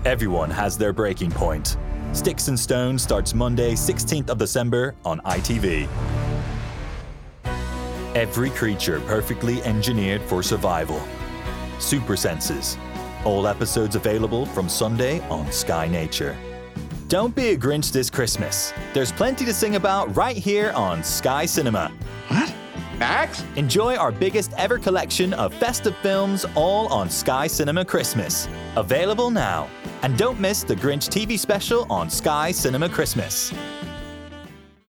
Everyone has their breaking point. Sticks and Stones starts Monday, 16th of December on ITV. Every creature perfectly engineered for survival. Super Senses. All episodes available from Sunday on Sky Nature. Don't be a Grinch this Christmas. There's plenty to sing about right here on Sky Cinema. What? Max? Enjoy our biggest ever collection of festive films all on Sky Cinema Christmas. Available now. And don't miss the Grinch TV special on Sky Cinema Christmas.